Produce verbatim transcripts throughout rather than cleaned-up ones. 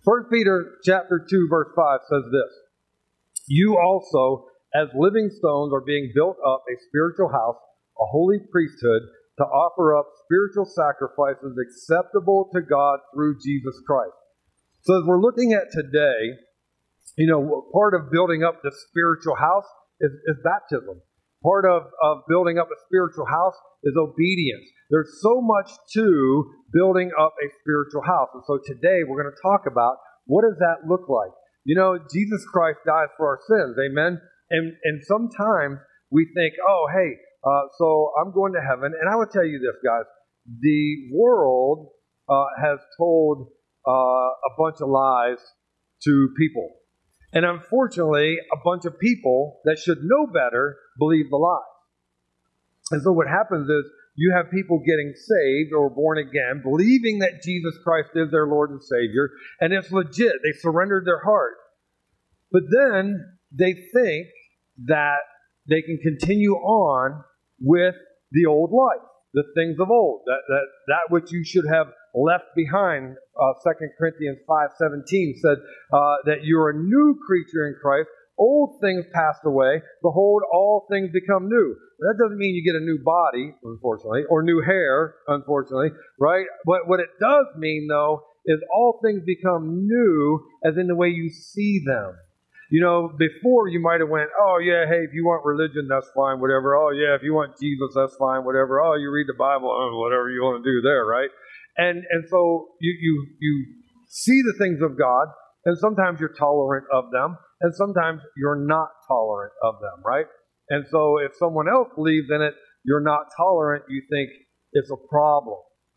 First Peter chapter two, verse five says this: "You also, as living stones, are being built up a spiritual house, a holy priesthood, to offer up spiritual sacrifices acceptable to God through Jesus Christ." So as we're looking at today, you know, part of building up the spiritual house is, is baptism. Part of, of building up a spiritual house is obedience. There's so much to building up a spiritual house. And so today we're going to talk about, what does that look like? You know, Jesus Christ died for our sins. Amen. And, and sometimes we think, oh, hey, uh, so I'm going to heaven. And I will tell you this, guys. The world uh, has told uh, a bunch of lies to people. And unfortunately, a bunch of people that should know better believe the lies. And so what happens is you have people getting saved or born again, believing that Jesus Christ is their Lord and Savior, and it's legit. They surrendered their heart. But then they think that they can continue on with the old life, the things of old, that that, that which you should have left behind. Uh, Second Corinthians five seventeen said uh, that you're a new creature in Christ. Old things passed away. Behold, all things become new. That doesn't mean you get a new body, unfortunately, or new hair, unfortunately, right? But what it does mean, though, is all things become new as in the way you see them. You know, before you might have went, oh, yeah, hey, if you want religion, that's fine, whatever. Oh, yeah, if you want Jesus, that's fine, whatever. Oh, you read the Bible, oh, whatever you want to do there, right? And and so you, you you see the things of God, and sometimes you're tolerant of them, and sometimes you're not tolerant of them, right? And so if someone else believes in it, you're not tolerant, you think it's a problem.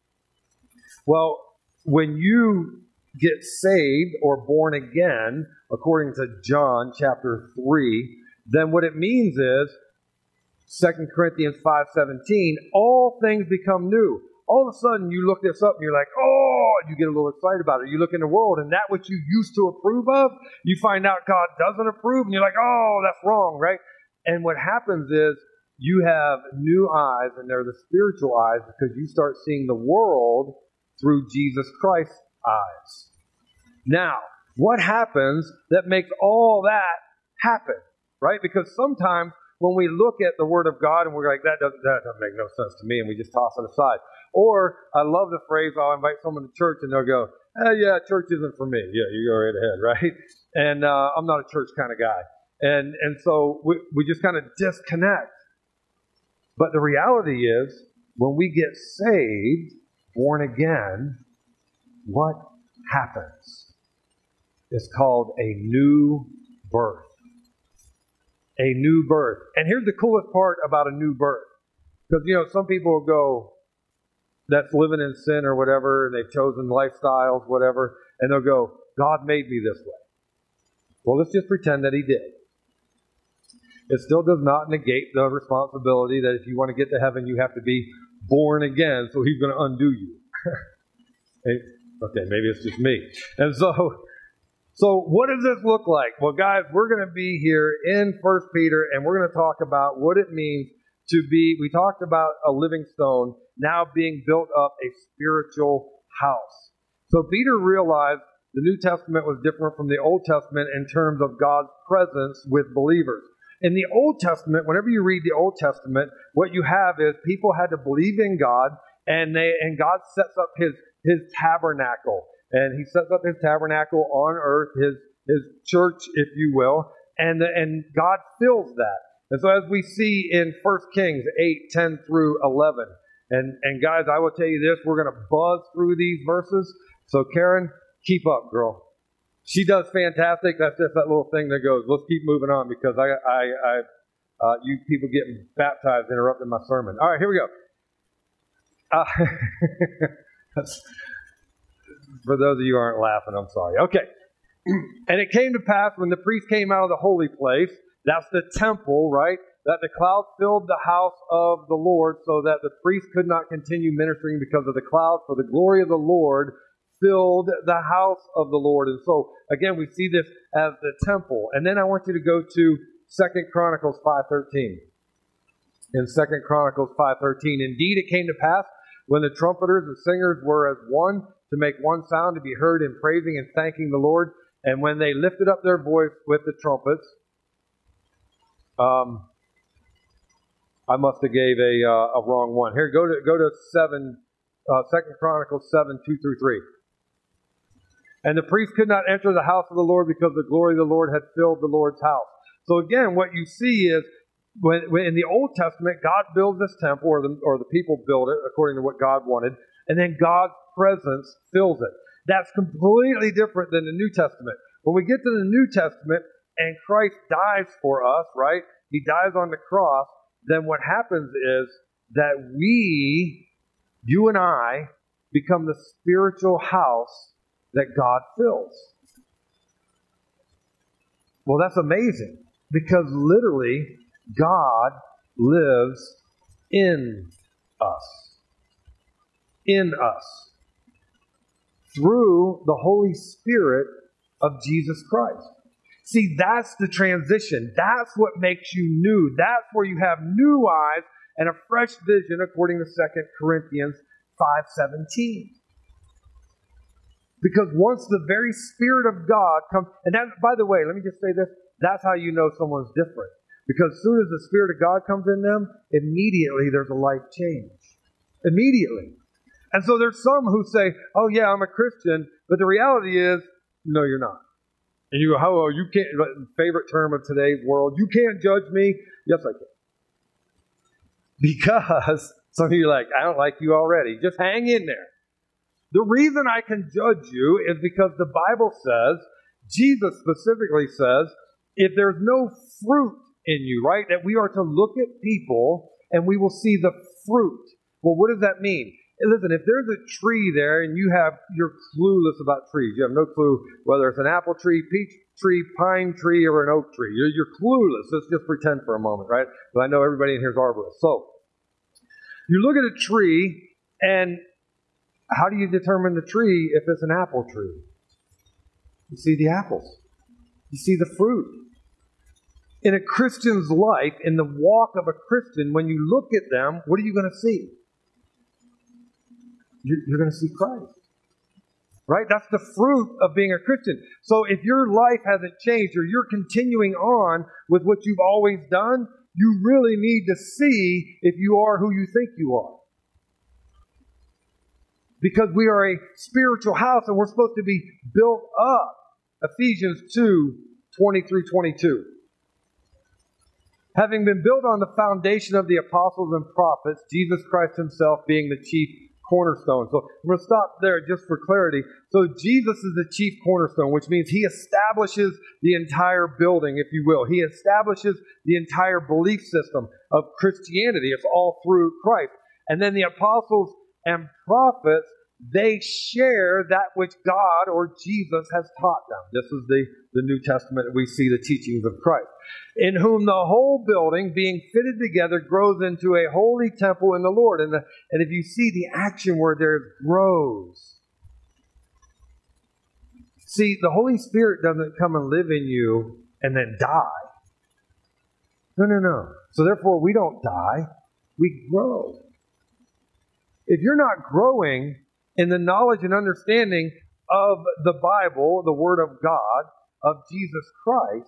Well, when you get saved or born again, according to John chapter three, then what it means is, Second Corinthians five seventeen, all things become new. All of a sudden, you look this up and you're like, oh, you get a little excited about it. You look in the world, and that which you used to approve of, you find out God doesn't approve, and you're like, oh, that's wrong, right? And what happens is you have new eyes, and they're the spiritual eyes, because you start seeing the world through Jesus Christ's eyes. Now, what happens that makes all that happen, right? Because sometimes when we look at the Word of God and we're like, that doesn't, that doesn't make no sense to me, and we just toss it aside. Or I love the phrase, I'll invite someone to church and they'll go, eh, yeah, church isn't for me. Yeah, you go right ahead, right? And uh, I'm not a church kind of guy. And and so we, we just kind of disconnect. But the reality is, when we get saved, born again, what happens? It's called a new birth. A new birth. And here's the coolest part about a new birth. Because, you know, some people will go, that's living in sin or whatever, and they've chosen lifestyles, whatever, and they'll go, God made me this way. Well, let's just pretend that He did. It still does not negate the responsibility that if you want to get to heaven, you have to be born again, so He's going to undo you. Okay, maybe it's just me. And so, so what does this look like? Well, guys, we're going to be here in First Peter, and we're going to talk about what it means to be, we talked about a living stone, now being built up a spiritual house. So Peter realized the New Testament was different from the Old Testament in terms of God's presence with believers. In the Old Testament, whenever you read the Old Testament, what you have is people had to believe in God, and they and God sets up His His tabernacle, and He sets up His tabernacle on earth, His His church, if you will, and and God fills that. And so as we see in First Kings eight, ten through eleven, and, and guys, I will tell you this, we're going to buzz through these verses. So Karen, keep up, girl. She does fantastic. That's just that little thing that goes, let's keep moving on, because I, I, I uh, you people getting baptized interrupted my sermon. All right, here we go. Uh, for those of you who aren't laughing, I'm sorry. Okay. And it came to pass when the priest came out of the holy place, that's the temple, right? That the cloud filled the house of the Lord, so that the priest could not continue ministering because of the cloud, for the glory of the Lord filled the house of the Lord. And so, again, we see this as the temple. And then I want you to go to Second Chronicles five thirteen. In Second Chronicles five thirteen, indeed it came to pass, when the trumpeters and singers were as one, to make one sound, to be heard in praising and thanking the Lord. And when they lifted up their voice with the trumpets, um, I must have gave a uh, a wrong one. Here, go to go to seven, uh, Second Chronicles seven two through three. And the priest could not enter the house of the Lord because the glory of the Lord had filled the Lord's house. So again, what you see is when, when in the Old Testament, God builds this temple, or the or the people build it according to what God wanted, and then God's presence fills it. That's completely different than the New Testament. When we get to the New Testament and Christ dies for us, right? He dies on the cross. Then what happens is that we, you and I, become the spiritual house that God fills. Well, that's amazing, because literally God lives in us. In us. Through the Holy Spirit of Jesus Christ. See, that's the transition. That's what makes you new. That's where you have new eyes and a fresh vision, according to Second Corinthians five seventeen. Because once the very Spirit of God comes, and that, by the way, let me just say this, that's how you know someone's different. Because as soon as the Spirit of God comes in them, immediately there's a life change. Immediately. And so there's some who say, oh yeah, I'm a Christian, but the reality is, no, you're not. And you go, oh, you can't, favorite term of today's world, you can't judge me. Yes, I can. Because some of you are like, I don't like you already. Just hang in there. The reason I can judge you is because the Bible says, Jesus specifically says, if there's no fruit in you, right? That we are to look at people and we will see the fruit. Well, what does that mean? Listen, if there's a tree there and you have, you're clueless about trees. You have no clue whether it's an apple tree, peach tree, pine tree, or an oak tree. You're, you're clueless. Let's just pretend for a moment, right? Because I know everybody in here is arborist. So, you look at a tree, and how do you determine the tree if it's an apple tree? You see the apples. You see the fruit. In a Christian's life, in the walk of a Christian, when you look at them, what are you going to see? You're going to see Christ. Right? That's the fruit of being a Christian. So if your life hasn't changed, or you're continuing on with what you've always done, you really need to see if you are who you think you are. Because we are a spiritual house and we're supposed to be built up. Ephesians two, twenty through twenty-two. Having been built on the foundation of the apostles and prophets, Jesus Christ himself being the chief cornerstone. So I'm going to stop there just for clarity. So Jesus is the chief cornerstone, which means he establishes the entire building, if you will. He establishes the entire belief system of Christianity. It's all through Christ. And then the apostles and prophets, they share that which God or Jesus has taught them. This is the, the New Testament. We see the teachings of Christ. In whom the whole building, being fitted together, grows into a holy temple in the Lord. And, the, and if you see the action word there, grows. See, the Holy Spirit doesn't come and live in you and then die. No, no, no. So therefore, we don't die. We grow. If you're not growing in the knowledge and understanding of the Bible, the Word of God, of Jesus Christ,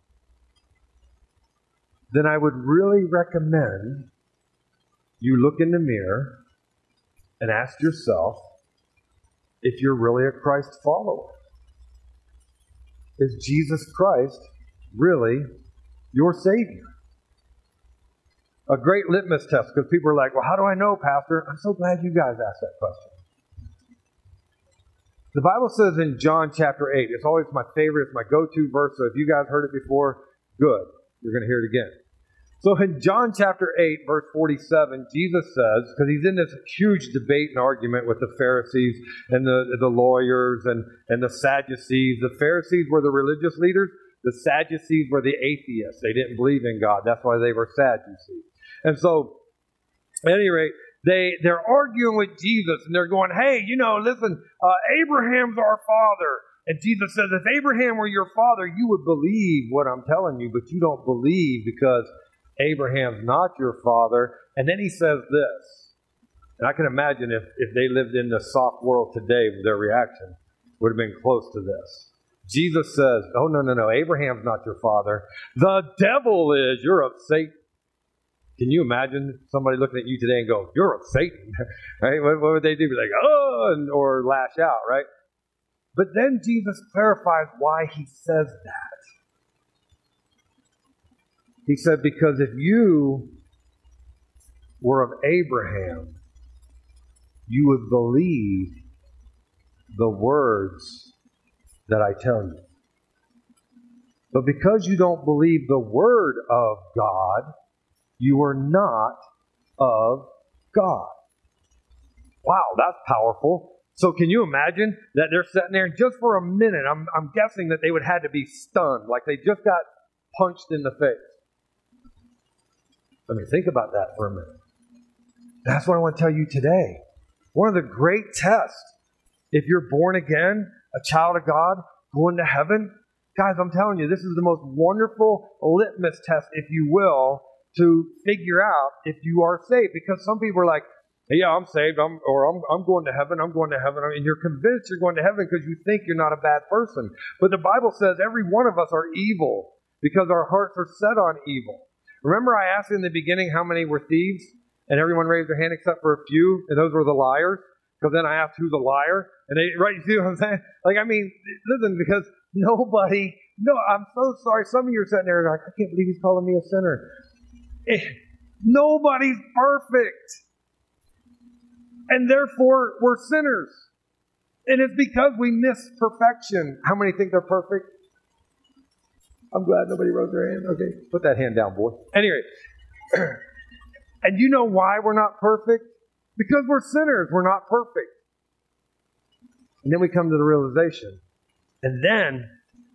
then I would really recommend you look in the mirror and ask yourself if you're really a Christ follower. Is Jesus Christ really your Savior? A great litmus test, because people are like, well, how do I know, Pastor? I'm so glad you guys asked that question. The Bible says in John chapter eight, it's always my favorite, it's my go-to verse, so if you guys heard it before, good. You're going to hear it again. So in John chapter eight, verse forty-seven, Jesus says, because he's in this huge debate and argument with the Pharisees and the, the lawyers and, and the Sadducees. The Pharisees were the religious leaders. The Sadducees were the atheists. They didn't believe in God. That's why they were Sadducees. And so, at any rate, they, they're arguing with Jesus, and they're going, hey, you know, listen, uh, Abraham's our father. And Jesus says, if Abraham were your father, you would believe what I'm telling you, but you don't believe because Abraham's not your father. And then he says this, And I can imagine if, if they lived in the soft world today, their reaction would have been close to this. Jesus says, oh, no, no, no, Abraham's not your father. The devil is. You're of Satan. Can you imagine somebody looking at you today and go, you're of Satan? Right? What, what would they do? Be like, oh, and, or lash out, right? But then Jesus clarifies why he says that. He said, because if you were of Abraham, you would believe the words that I tell you. But because you don't believe the word of God, you are not of God. Wow, that's powerful. So can you imagine that they're sitting there and just for a minute, I'm, I'm guessing that they would have had to be stunned, like they just got punched in the face. Let me think about that for a minute. That's what I want to tell you today. One of the great tests, if you're born again, a child of God, going to heaven, guys, I'm telling you, this is the most wonderful litmus test, if you will, to figure out if you are saved. Because some people are like, hey, yeah, I'm saved, I'm, or I'm, I'm going to heaven, I'm going to heaven. I mean, you're convinced you're going to heaven because you think you're not a bad person. But the Bible says every one of us are evil because our hearts are set on evil. Remember I asked in the beginning how many were thieves? And everyone raised their hand except for a few, and those were the liars. Because then I asked who's a liar, and they, right, you see what I'm saying? Like, I mean, listen, because nobody, no, I'm so sorry. Some of you are sitting there like, I can't believe he's calling me a sinner. Eh, nobody's perfect. And therefore, we're sinners. And it's because we miss perfection. How many think they're perfect? I'm glad nobody raised their hand. Okay, put that hand down, boy. Anyway. And you know why we're not perfect? Because we're sinners. We're not perfect. And then we come to the realization. And then,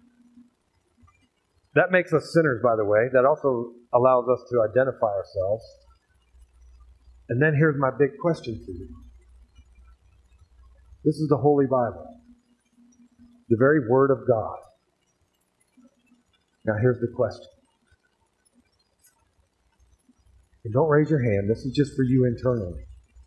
that makes us sinners, by the way. That also allows us to identify ourselves. And then here's my big question for you. This is the Holy Bible. The very Word of God. Now here's the question. And don't raise your hand. This is just for you internally.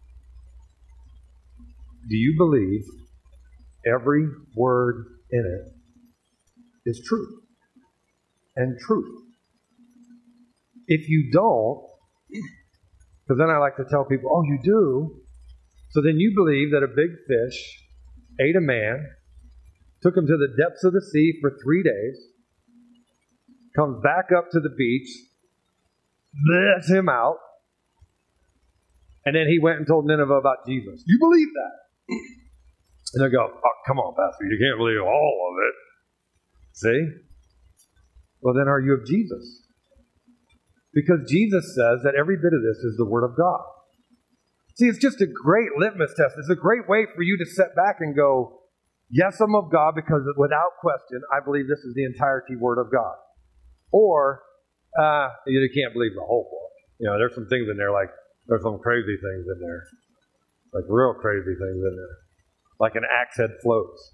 Do you believe every word in it is true and truth? If you don't, because then I like to tell people, oh, you do? So then you believe that a big fish ate a man, took him to the depths of the sea for three days, comes back up to the beach, lets him out, and then he went and told Nineveh about Jesus. You believe that? And they go, oh, come on, Pastor, you can't believe all of it. See? Well, then are you of Jesus? Because Jesus says that every bit of this is the Word of God. See, it's just a great litmus test. It's a great way for you to sit back and go, yes, I'm of God, because without question, I believe this is the entirety Word of God. Or, uh, you can't believe the whole book. You know, there's some things in there, like, there's some crazy things in there. Like real crazy things in there. Like an axe head floats.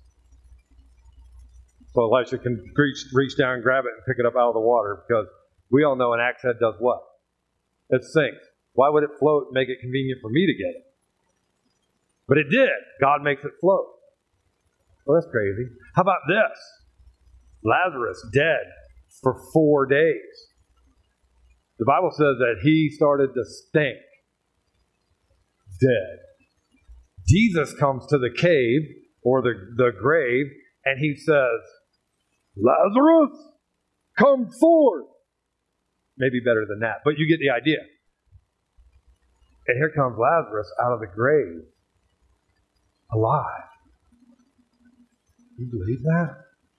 So Elisha can reach, reach down and grab it and pick it up out of the water, because we all know an axe head does what? It sinks. Why would it float and make it convenient for me to get it? But it did. God makes it float. Well, that's crazy. How about this? Lazarus dead for four days. The Bible says that he started to stink. Dead. Jesus comes to the cave or the, the grave and he says, Lazarus, come forth. Maybe better than that, but you get the idea. And here comes Lazarus out of the grave, alive. You believe that?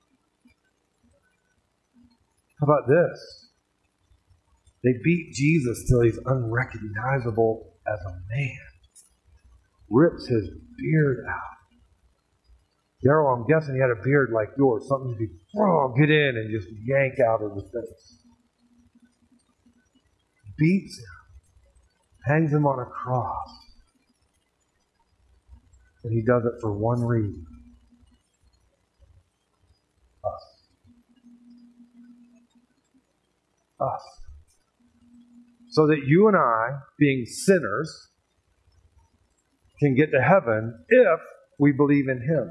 How about this? They beat Jesus till he's unrecognizable as a man. Rips his beard out. Daryl, I'm guessing he had a beard like yours, something you could oh, get in and just yank out of the face. Beats him. Hangs him on a cross. And he does it for one reason. Us. Us. So that you and I, being sinners, can get to heaven if we believe in Him.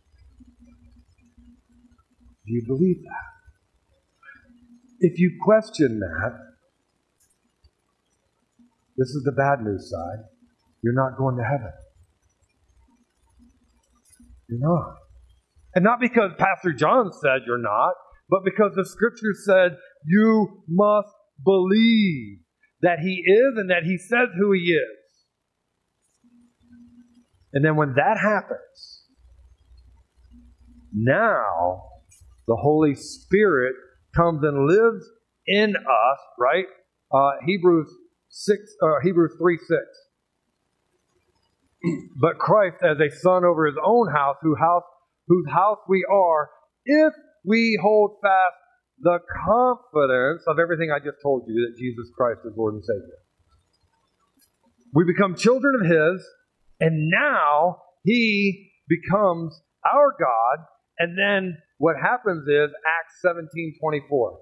Do you believe that? If you question that, this is the bad news side. You're not going to heaven. You're not. And not because Pastor John said you're not, but because the Scripture said you must believe that He is and that He says who He is. And then when that happens, now the Holy Spirit comes and lives in us, right? Uh, Hebrews six, uh, Hebrews three six. But Christ as a son over His own house, whose house, whose house we are, if we hold fast the confidence of everything I just told you, that Jesus Christ is Lord and Savior. We become children of His, and now He becomes our God. And then what happens is Acts seventeen twenty-four.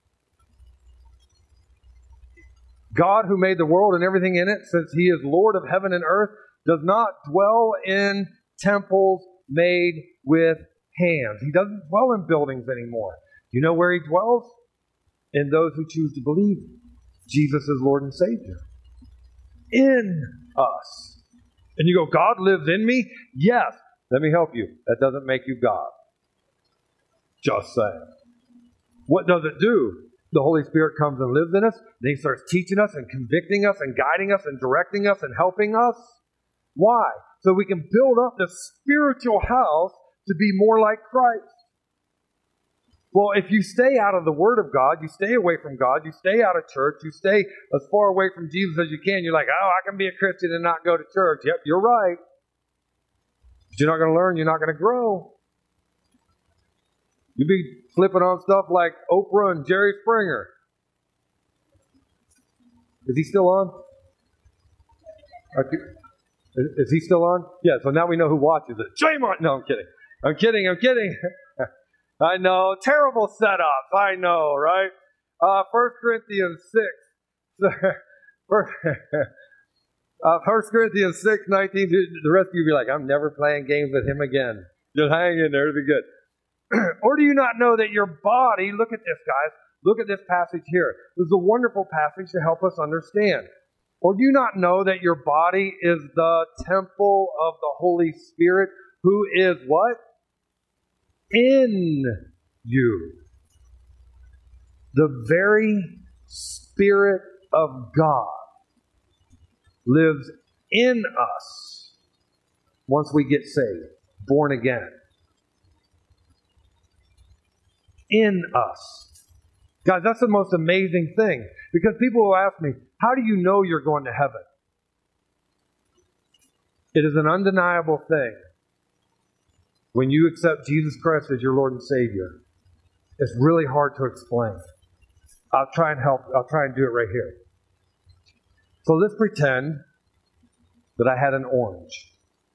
God, who made the world and everything in it, since He is Lord of heaven and earth, does not dwell in temples made with hands. He doesn't dwell in buildings anymore. You know where He dwells? In those who choose to believe Jesus is Lord and Savior. In us. And you go, God lives in me? Yes. Let me help you. That doesn't make you God. Just saying. What does it do? The Holy Spirit comes and lives in us. Then He starts teaching us and convicting us and guiding us and directing us and helping us. Why? So we can build up the spiritual house to be more like Christ. Well, if you stay out of the Word of God, you stay away from God, you stay out of church, you stay as far away from Jesus as you can, you're like, oh, I can be a Christian and not go to church. Yep, you're right. But you're not going to learn, you're not going to grow. You'll be flipping on stuff like Oprah and Jerry Springer. Is he still on? Okay. Is he still on? Yeah, so now we know who watches it. Shame on... No, I'm kidding. I'm kidding, I'm kidding. I know. Terrible setup. I know, right? Uh, First Corinthians six. uh, First Corinthians six, nineteen. The rest of you be like, I'm never playing games with him again. Just hang in there. It'll be good. Or do you not know that your body... Look at this, guys. Look at this passage here. This is a wonderful passage to help us understand. Or do you not know that your body is the temple of the Holy Spirit, who is what? In you. The very Spirit of God lives in us once we get saved, born again. In us. Guys, that's the most amazing thing. Because people will ask me, how do you know you're going to heaven? It is an undeniable thing. When you accept Jesus Christ as your Lord and Savior, it's really hard to explain. I'll try and help. I'll try and do it right here. So let's pretend that I had an orange.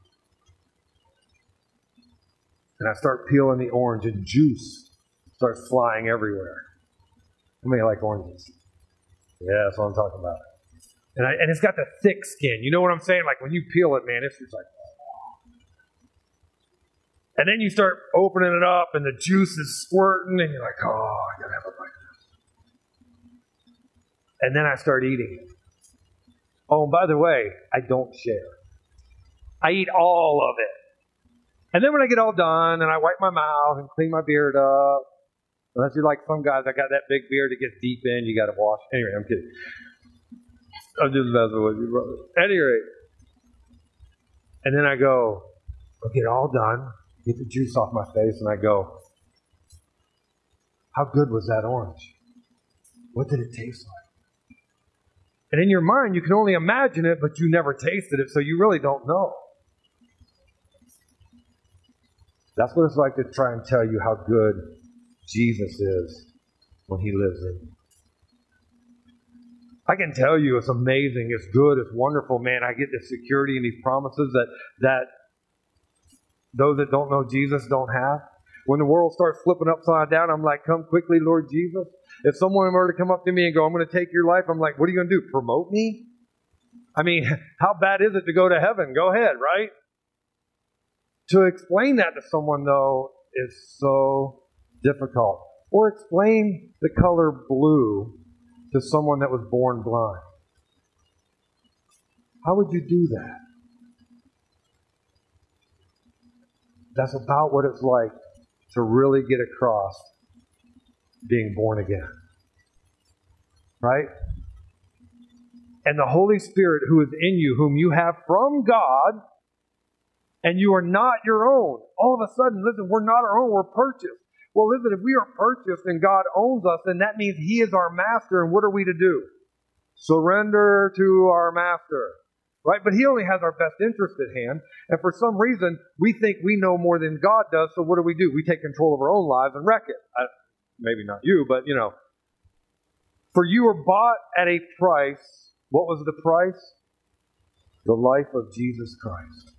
And I start peeling the orange and juice starts flying everywhere. How many like oranges? Yeah, that's what I'm talking about. And, I, and it's got the thick skin. You know what I'm saying? Like when you peel it, man, it's just like... And then you start opening it up and the juice is squirting and you're like, oh, I gotta have a bite of this. And then I start eating it. Oh, and by the way, I don't share. I eat all of it. And then when I get all done and I wipe my mouth and clean my beard up, unless you're like some guys, I got that big beard that gets deep in, you got to wash. Anyway, I'm kidding. I'm just messing with you, brother. At any rate. And then I go, I'll get all done, get the juice off my face, and I go, how good was that orange? What did it taste like? And in your mind, you can only imagine it, but you never tasted it, so you really don't know. That's what it's like to try and tell you how good Jesus is when He lives in you. I can tell you it's amazing, it's good, it's wonderful, man. I get this security and these promises that, that those that don't know Jesus don't have. When the world starts flipping upside down, I'm like, come quickly, Lord Jesus. If someone were to come up to me and go, I'm going to take your life, I'm like, what are you going to do? Promote me? I mean, how bad is it to go to heaven? Go ahead, right? To explain that to someone, though, is so difficult. Or explain the color blue to someone that was born blind. How would you do that? That's about what it's like to really get across being born again. Right? And the Holy Spirit who is in you, whom you have from God, and you are not your own. All of a sudden, listen, we're not our own, we're purchased. Well, listen, if we are purchased and God owns us, then that means He is our master, and what are we to do? Surrender to our master. Right? But He only has our best interest at hand, and for some reason, we think we know more than God does, so what do we do? We take control of our own lives and wreck it. I, maybe not you, but you know. For you were bought at a price. What was the price? The life of Jesus Christ.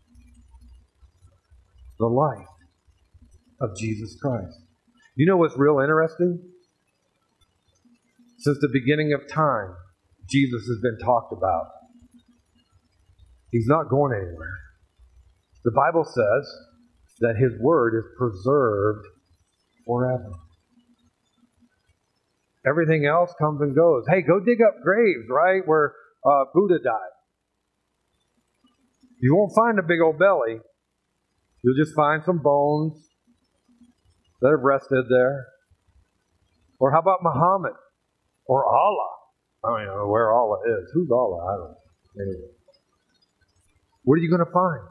The life of Jesus Christ. You know what's real interesting? Since the beginning of time, Jesus has been talked about. He's not going anywhere. The Bible says that His Word is preserved forever. Everything else comes and goes. Hey, go dig up graves, right, where uh, Buddha died. You won't find a big old belly. You'll just find some bones that have rested there. Or how about Muhammad? Or Allah? I don't even know where Allah is. Who's Allah? I don't know. Anyway. What are you going to find?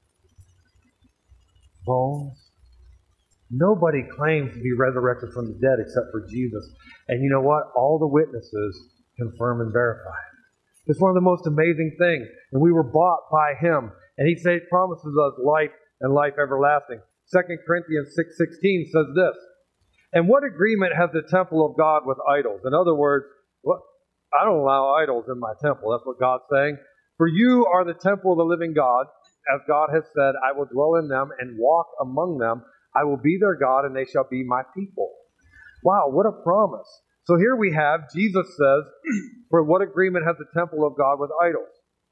Bones. Nobody claims to be resurrected from the dead except for Jesus. And you know what? All the witnesses confirm and verify it. It's one of the most amazing things. And we were bought by Him. And He says, promises us life and life everlasting. Second Corinthians six sixteen says this. And what agreement has the temple of God with idols? In other words, what, I don't allow idols in my temple. That's what God's saying. For you are the temple of the living God. As God has said, I will dwell in them and walk among them. I will be their God, and they shall be my people. Wow, what a promise. So here we have, Jesus says, for what agreement has the temple of God with idols?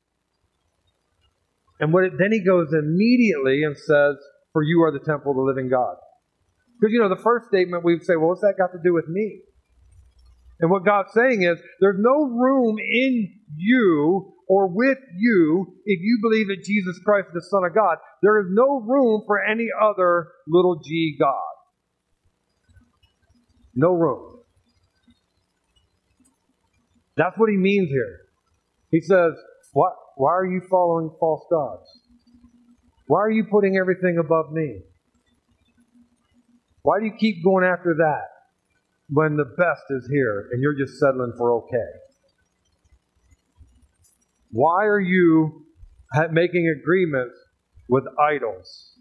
And what it, then He goes immediately and says, for you are the temple of the living God. Because, you know, the first statement we'd say, well, what's that got to do with me? And what God's saying is, there's no room in you or with you if you believe that Jesus Christ is the Son of God. There is no room for any other little g God. No room. That's what He means here. He says, what? Why are you following false gods? Why are you putting everything above me? Why do you keep going after that when the best is here and you're just settling for okay? Why are you making agreements with idols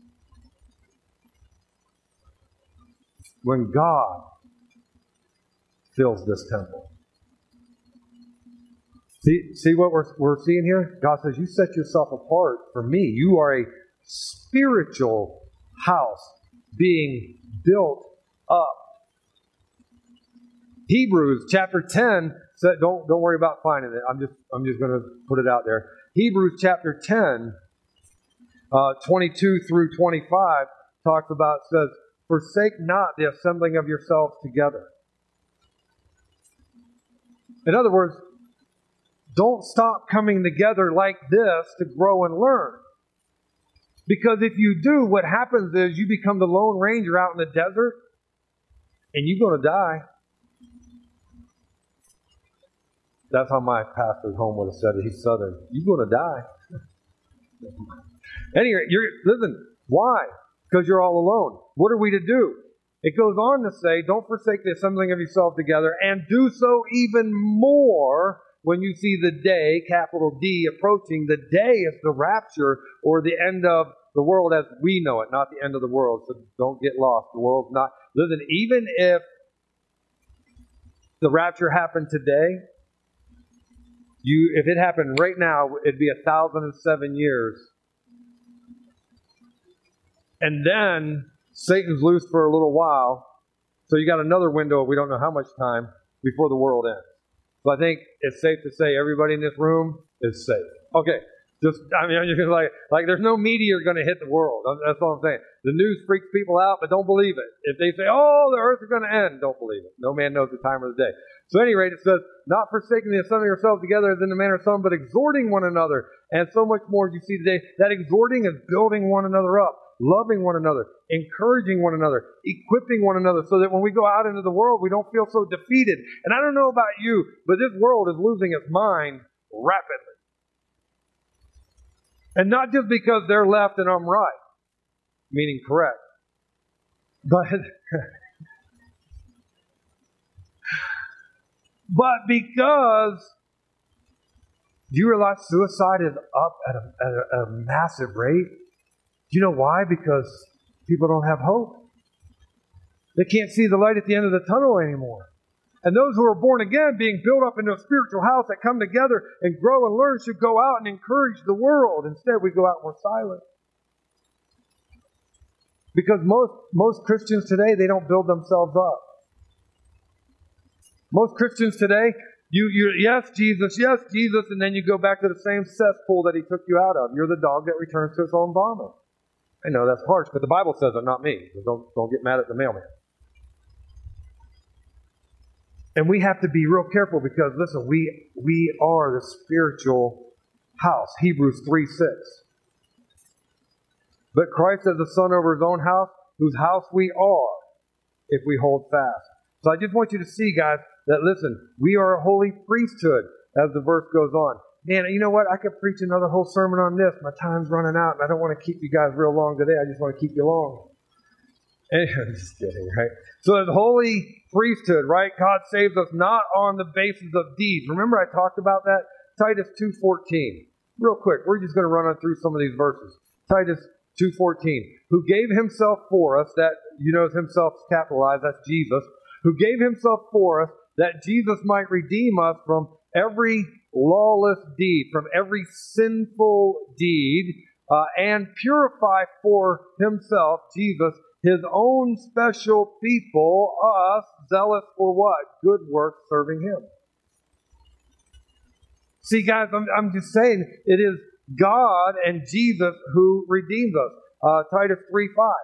when God fills this temple? See, see what we're, we're seeing here? God says, you set yourself apart for me. You are a spiritual house being built up. Hebrews chapter ten said, don't don't worry about finding it. I'm just I'm just going to put it out there. Hebrews chapter ten, uh, twenty-two through twenty-five talks about, says, forsake not the assembling of yourselves together. In other words, don't stop coming together like this to grow and learn. Because if you do, what happens is you become the Lone Ranger out in the desert, and you're going to die. That's how my pastor's home would have said it. He's Southern. You're going to die. Anyway, you're, listen, why? Because you're all alone. What are we to do? It goes on to say, don't forsake the assembling of yourself together, and do so even more when you see the day, capital D, approaching. The day is the rapture or the end of the world as we know it, not the end of the world. So don't get lost. The world's not. Listen, even if the rapture happened today, you if it happened right now, it'd be a thousand and seven years. And then Satan's loose for a little while. So you got another window, we don't know how much time, before the world ends. So I think it's safe to say everybody in this room is safe. Okay. Just, I mean, you're like, like, there's no meteor going to hit the world. That's all I'm saying. The news freaks people out, but don't believe it. If they say, oh, the earth is going to end, don't believe it. No man knows the time of the day. So at any rate, it says, not forsaking the assembling of yourselves together as in the manner of some, but exhorting one another. And so much more as you see today. That exhorting is building one another up, loving one another, encouraging one another, equipping one another, so that when we go out into the world, we don't feel so defeated. And I don't know about you, but this world is losing its mind rapidly. And not just because they're left and I'm right, meaning correct, but, but because, do you realize suicide is up at a, at a, a massive rate? Do you know why? Because people don't have hope. They can't see the light at the end of the tunnel anymore. And those who are born again, being built up into a spiritual house that come together and grow and learn, should go out and encourage the world. Instead, we go out and we're silent. Because most, most Christians today, they don't build themselves up. Most Christians today, you, you, yes, Jesus, yes, Jesus, and then you go back to the same cesspool that He took you out of. You're the dog that returns to its own vomit. I know that's harsh, but the Bible says it, not me. So don't, don't get mad at the mailman. And we have to be real careful because, listen, we we are the spiritual house. Hebrews three six. But Christ is the Son over His own house, whose house we are, if we hold fast. So I just want you to see, guys, that, listen, we are a holy priesthood, as the verse goes on. Man, you know what? I could preach another whole sermon on this. My time's running out, and I don't want to keep you guys real long today. I just want to keep you long. Anyway, I'm just kidding, right? So as holy priesthood, right? God saves us not on the basis of deeds. Remember I talked about that? Titus two fourteen. Real quick, we're just going to run on through some of these verses. Titus two fourteen. Who gave Himself for us, that, you know, Himself capitalized, that's Jesus. Who gave Himself for us, that Jesus might redeem us from every lawless deed, from every sinful deed, uh, and purify for Himself, Jesus, His own special people, us, zealous for what? Good works serving Him. See, guys, I'm, I'm just saying, it is God and Jesus who redeems us. Uh, Titus three five.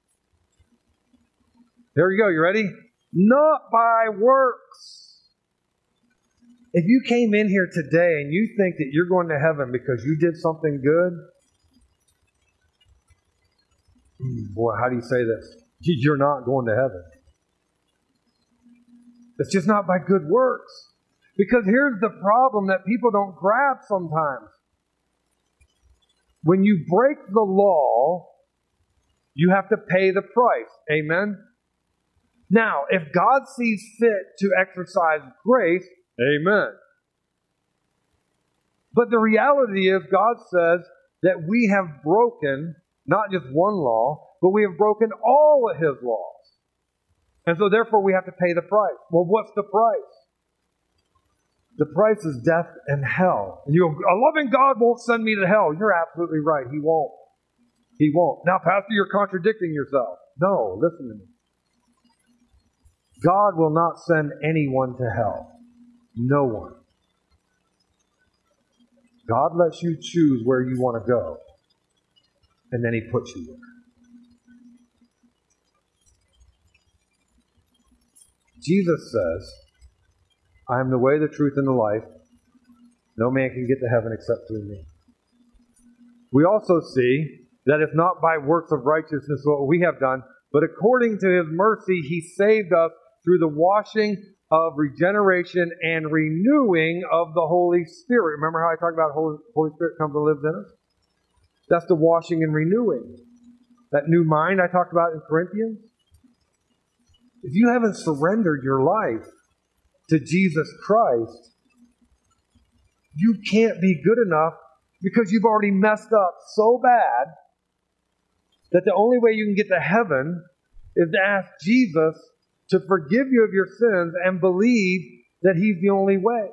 There you go. You ready? Not by works. If you came in here today and you think that you're going to heaven because you did something good, boy, how do you say this? You're not going to heaven. It's just not by good works. Because here's the problem that people don't grab sometimes. When you break the law, you have to pay the price. Amen? Now, if God sees fit to exercise grace, amen. But the reality is, God says that we have broken not just one law, but we have broken all of His laws. And so therefore we have to pay the price. Well, what's the price? The price is death and hell. And you go, a loving God won't send me to hell. You're absolutely right. He won't. He won't. Now, Pastor, you're contradicting yourself. No, listen to me. God will not send anyone to hell. No one. God lets you choose where you want to go. And then He puts you there. Jesus says, I am the way, the truth, and the life. No man can get to heaven except through me. We also see that it's not by works of righteousness what we have done, but according to His mercy, He saved us through the washing of regeneration and renewing of the Holy Spirit. Remember how I talked about Holy, Holy Spirit comes and lives in us? That's the washing and renewing. That new mind I talked about in Corinthians. If you haven't surrendered your life to Jesus Christ, you can't be good enough because you've already messed up so bad that the only way you can get to heaven is to ask Jesus to forgive you of your sins and believe that He's the only way.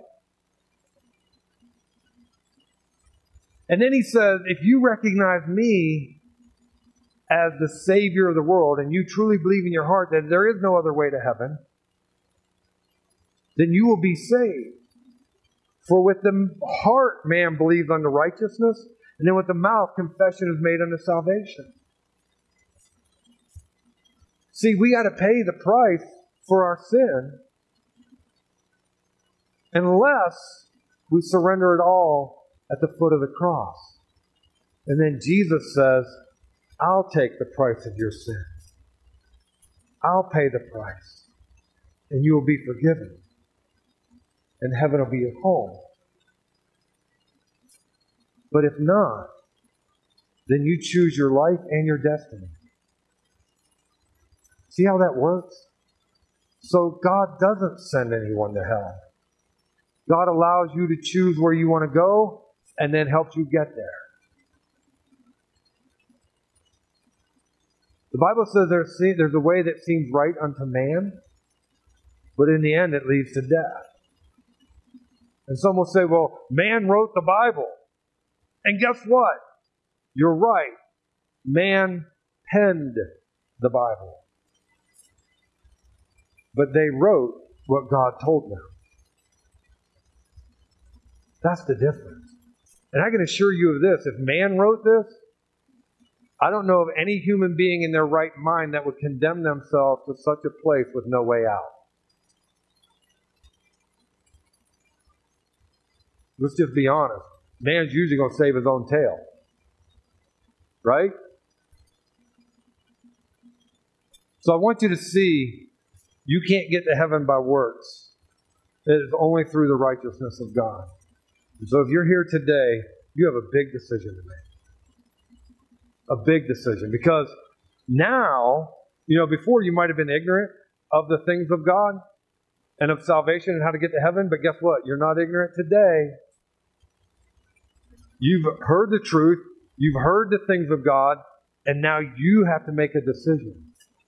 And then He says, if you recognize me as the Savior of the world and you truly believe in your heart that there is no other way to heaven, then you will be saved For with the heart man believes unto righteousness, and then with the mouth confession is made unto salvation. See, we got to pay the price for our sin unless we surrender it all at the foot of the cross. And then Jesus says, I'll take the price of your sin. I'll pay the price. And you will be forgiven. And heaven will be your home. But if not, then you choose your life and your destiny. See how that works? So God doesn't send anyone to hell. God allows you to choose where you want to go and then helps you get there. The Bible says there's, there's a way that seems right unto man, but in the end it leads to death. And some will say, well, man wrote the Bible. And guess what? You're right. Man penned the Bible. But they wrote what God told them. That's the difference. And I can assure you of this. If man wrote this, I don't know of any human being in their right mind that would condemn themselves to such a place with no way out. Let's just be honest. Man's usually going to save his own tail. Right? So I want you to see you can't get to heaven by works. It is only through the righteousness of God. And so if you're here today, you have a big decision to make. A big decision. Because now, you know, before you might have been ignorant of the things of God and of salvation and how to get to heaven, but guess what? You're not ignorant today. You've heard the truth, you've heard the things of God, and now you have to make a decision.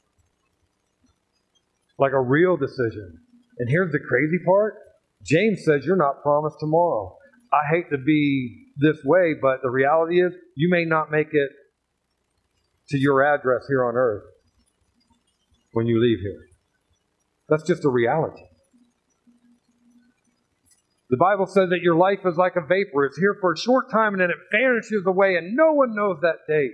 Like a real decision. And here's the crazy part. James says you're not promised tomorrow. I hate to be this way, but the reality is you may not make it to your address here on earth when you leave here. That's just a reality. The Bible says that your life is like a vapor. It's here for a short time and then it vanishes away and no one knows that date.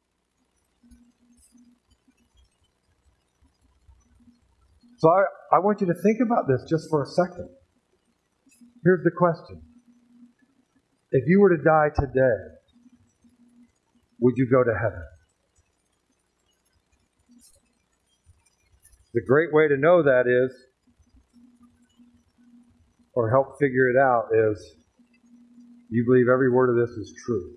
So I, I want you to think about this just for a second. Here's the question. If you were to die today, would you go to heaven? The great way to know that is, or help figure it out, is you believe every word of this is true.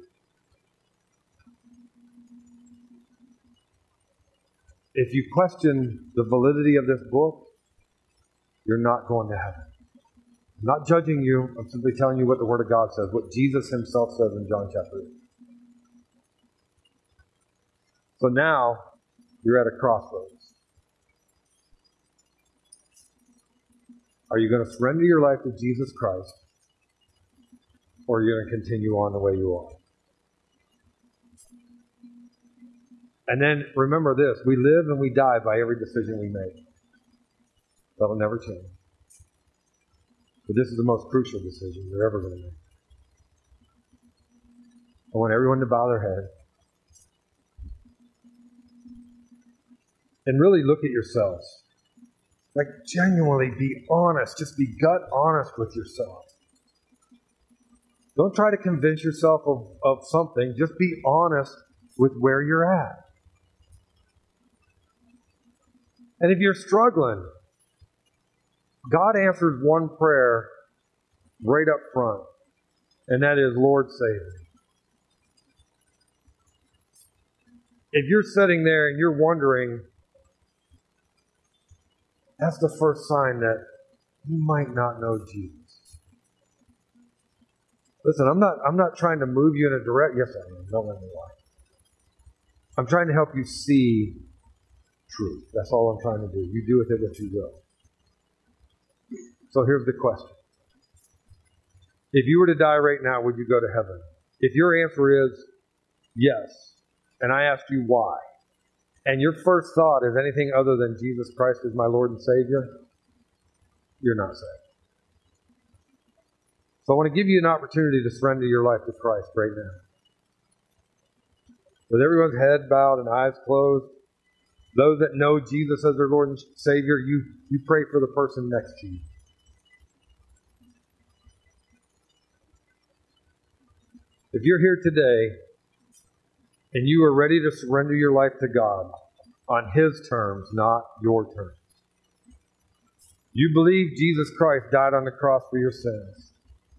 If you question the validity of this book, you're not going to heaven. I'm not judging you. I'm simply telling you what the Word of God says, what Jesus himself says in John chapter eight. So now, you're at a crossroads. Are you going to surrender your life to Jesus Christ, or are you going to continue on the way you are? And then remember this, we live and we die by every decision we make. That will never change. But this is the most crucial decision you're ever going to make. I want everyone to bow their head and really look at yourselves. Like genuinely be honest. Just be gut honest with yourself. Don't try to convince yourself of, of something. Just be honest with where you're at. And if you're struggling, God answers one prayer right up front, and that is, Lord, save me. If you're sitting there and you're wondering, that's the first sign that you might not know Jesus. Listen, I'm not, I'm not trying to move you in a direct, yes I am, don't let me lie. I'm trying to help you see truth. That's all I'm trying to do. You do with it what you will. So here's the question. If you were to die right now, would you go to heaven? If your answer is yes, and I asked you why, and your first thought is anything other than Jesus Christ is my Lord and Savior, you're not saved. So I want to give you an opportunity to surrender your life to Christ right now. With everyone's head bowed and eyes closed, those that know Jesus as their Lord and Savior, you, you pray for the person next to you. If you're here today and you are ready to surrender your life to God on His terms, not your terms, you believe Jesus Christ died on the cross for your sins.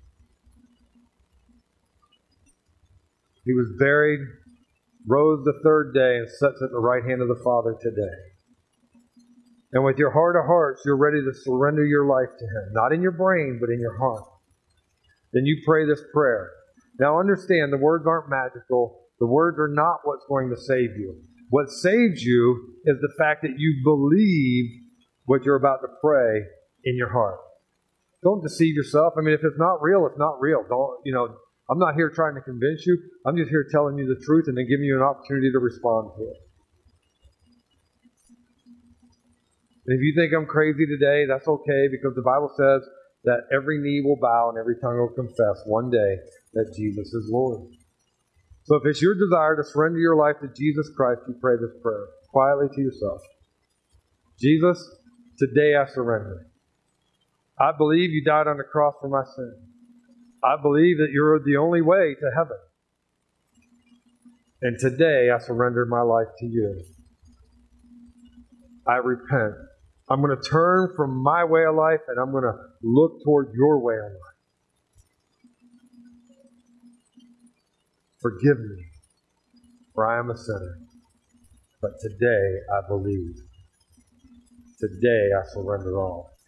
He was buried, rose the third day, and sits at the right hand of the Father today. And with your heart of hearts, you're ready to surrender your life to Him. Not in your brain, but in your heart. Then you pray this prayer. Now understand, the words aren't magical. The words are not what's going to save you. What saves you is the fact that you believe what you're about to pray in your heart. Don't deceive yourself. I mean, if it's not real, it's not real. Don't, you know, I'm not here trying to convince you. I'm just here telling you the truth and then giving you an opportunity to respond to it. And if you think I'm crazy today, that's okay, because the Bible says that every knee will bow and every tongue will confess one day that Jesus is Lord. So if it's your desire to surrender your life to Jesus Christ, you pray this prayer quietly to yourself. Jesus, today I surrender. I believe you died on the cross for my sin. I believe that you're the only way to heaven. And today I surrender my life to you. I repent. I'm going to turn from my way of life and I'm going to look toward your way of life. Forgive me, for I am a sinner. But today I believe. Today I surrender all.